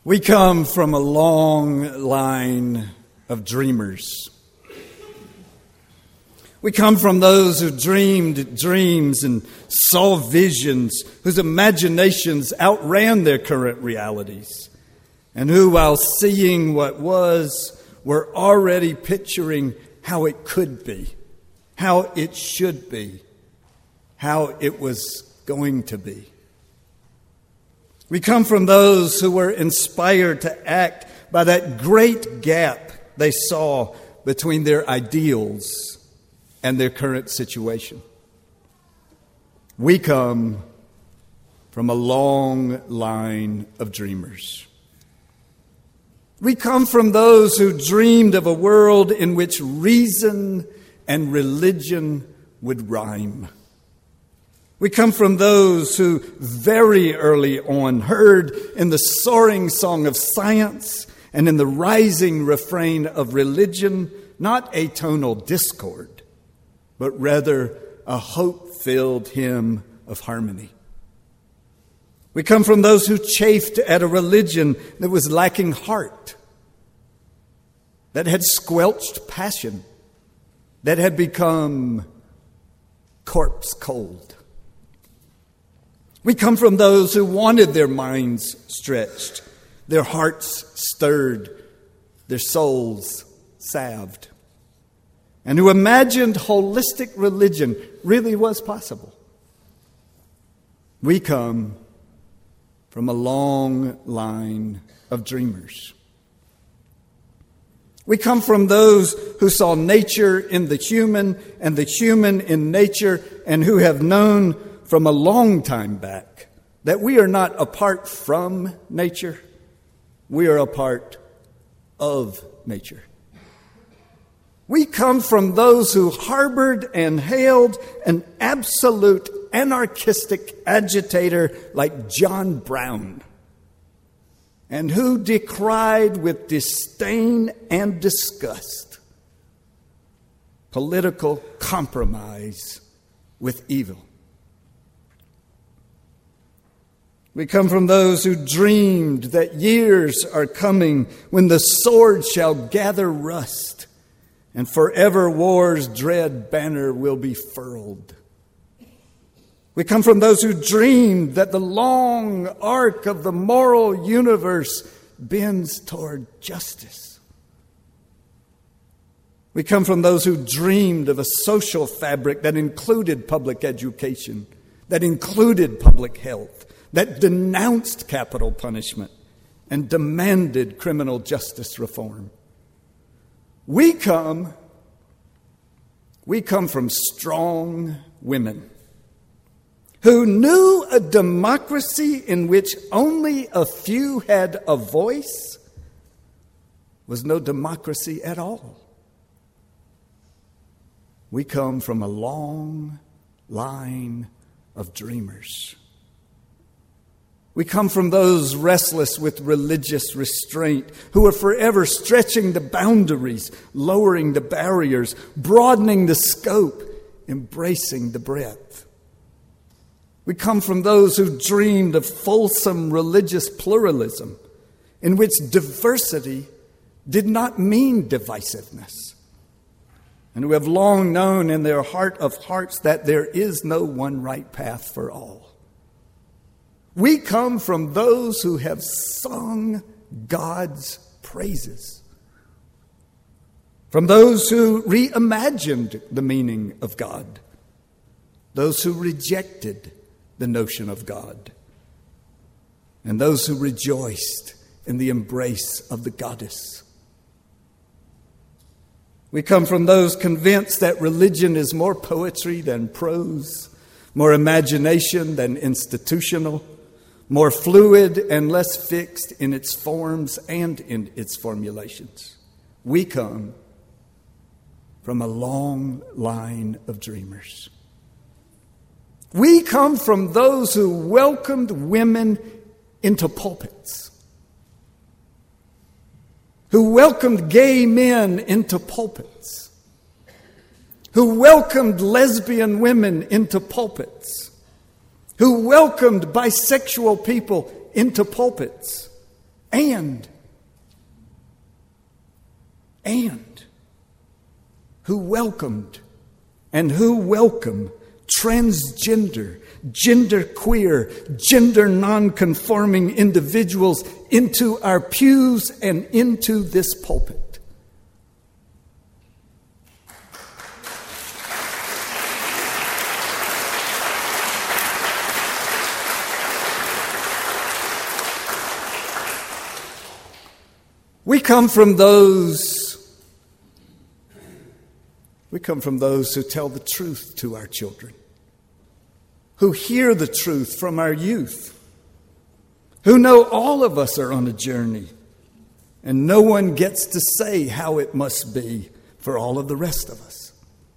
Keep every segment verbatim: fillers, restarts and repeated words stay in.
We come from a long line of dreamers. We come from those who dreamed dreams and saw visions, whose imaginations outran their current realities, and who, while seeing what was, were already picturing how it could be, how it should be, how it was going to be. We come from those who were inspired to act by that great gap they saw between their ideals and their current situation. We come from a long line of dreamers. We come from those who dreamed of a world in which reason and religion would rhyme. We come from those who very early on heard in the soaring song of science and in the rising refrain of religion not a tonal discord, but rather a hope-filled hymn of harmony. We come from those who chafed at a religion that was lacking heart, that had squelched passion, that had become corpse cold. We come from those who wanted their minds stretched, their hearts stirred, their souls salved, and who imagined holistic religion really was possible. We come from a long line of dreamers. We come from those who saw nature in the human and the human in nature, and who have known from a long time back that we are not apart from nature, we are a part of nature. We come from those who harbored and hailed an absolute anarchistic agitator like John Brown, and who decried with disdain and disgust political compromise with evil. We come from those who dreamed that years are coming when the sword shall gather rust, and forever war's dread banner will be furled. We come from those who dreamed that the long arc of the moral universe bends toward justice. We come from those who dreamed of a social fabric that included public education, that included public health, that denounced capital punishment and demanded criminal justice reform. We come, we come from strong women who knew a democracy in which only a few had a voice was no democracy at all. We come from a long line of dreamers. We come from those restless with religious restraint, who are forever stretching the boundaries, lowering the barriers, broadening the scope, embracing the breadth. We come from those who dreamed of fulsome religious pluralism, in which diversity did not mean divisiveness, and who have long known in their heart of hearts that there is no one right path for all. We come from those who have sung God's praises, from those who reimagined the meaning of God, those who rejected the notion of God, and those who rejoiced in the embrace of the goddess. We come from those convinced that religion is more poetry than prose, more imagination than institutional, more fluid and less fixed in its forms and in its formulations. We come from a long line of dreamers. We come from those who welcomed women into pulpits, who welcomed gay men into pulpits, who welcomed lesbian women into pulpits, who welcomed bisexual people into pulpits, And, and who welcomed and who welcome transgender, genderqueer, gender non-conforming individuals into our pews and into this pulpit. We come from those, we come from those who tell the truth to our children, who hear the truth from our youth, who know all of us are on a journey, and no one gets to say how it must be for all of the rest of us.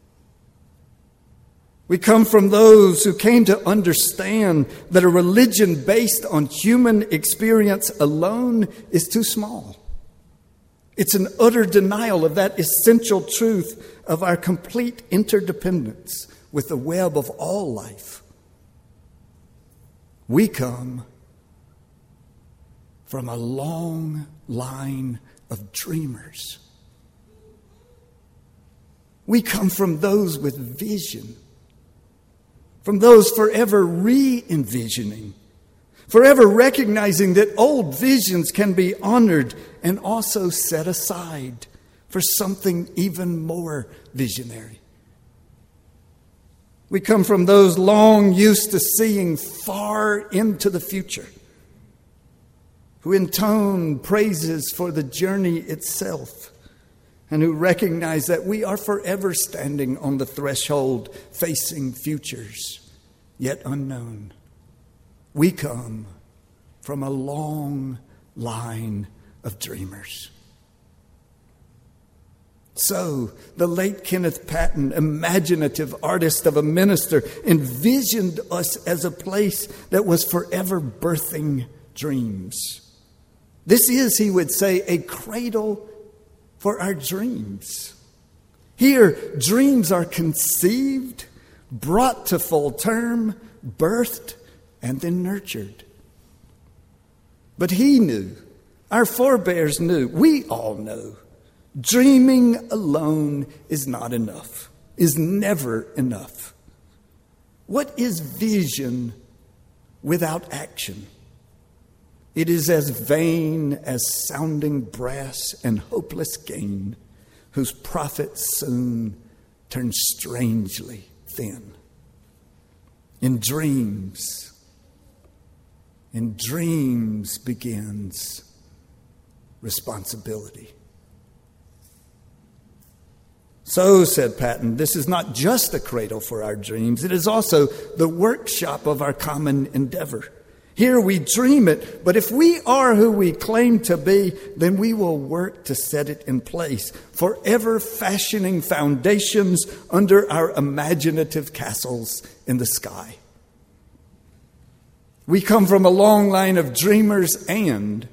We come from those who came to understand that a religion based on human experience alone is too small. It's an utter denial of that essential truth of our complete interdependence with the web of all life. We come from a long line of dreamers. We come from those with vision, from those forever re-envisioning, forever recognizing that old visions can be honored and also set aside for something even more visionary. We come from those long used to seeing far into the future, who intone praises for the journey itself, and who recognize that we are forever standing on the threshold facing futures yet unknown. We come from a long line of dreamers. So, the late Kenneth Patton, imaginative artist of a minister, envisioned us as a place that was forever birthing dreams. This is, he would say, a cradle for our dreams. Here, dreams are conceived, brought to full term, birthed, and then nurtured. But he knew, our forebears knew, we all know, dreaming alone is not enough, is never enough. What is vision without action? It is as vain as sounding brass and hopeless gain, whose profit soon turns strangely thin. In dreams, in dreams begins responsibility. So, said Patton, this is not just a cradle for our dreams. It is also the workshop of our common endeavor. Here we dream it, but if we are who we claim to be, then we will work to set it in place, forever fashioning foundations under our imaginative castles in the sky. We come from a long line of dreamers and,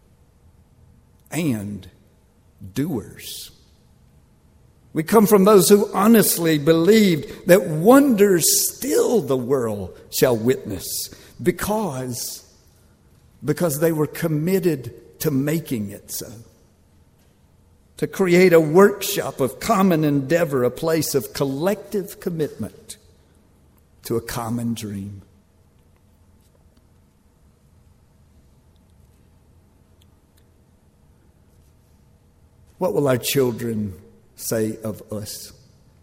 and doers. We come from those who honestly believed that wonders still the world shall witness because, because they were committed to making it so. To create a workshop of common endeavor, a place of collective commitment to a common dream. What will our children say of us?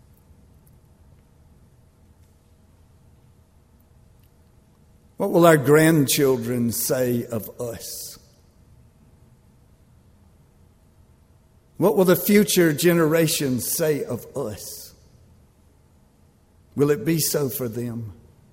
What will our grandchildren say of us? What will the future generations say of us? Will it be so for them?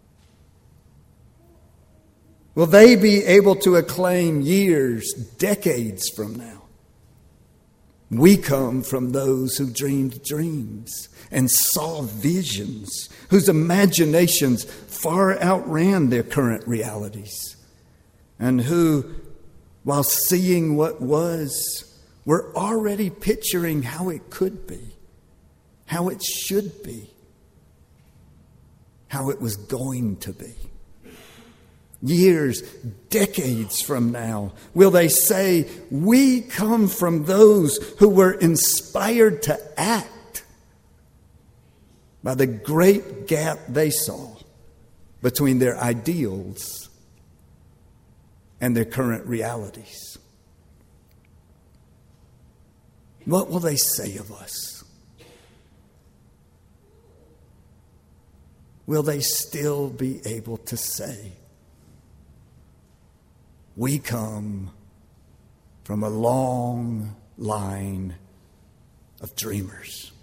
Will they be able to acclaim years, decades from now? We come from those who dreamed dreams and saw visions, whose imaginations far outran their current realities, and who, while seeing what was, were already picturing how it could be, how it should be, how it was going to be. years, decades from now, will they say, we come from those who were inspired to act by the great gap they saw between their ideals and their current realities? What will they say of us? Will they still be able to say, we come from a long line of dreamers?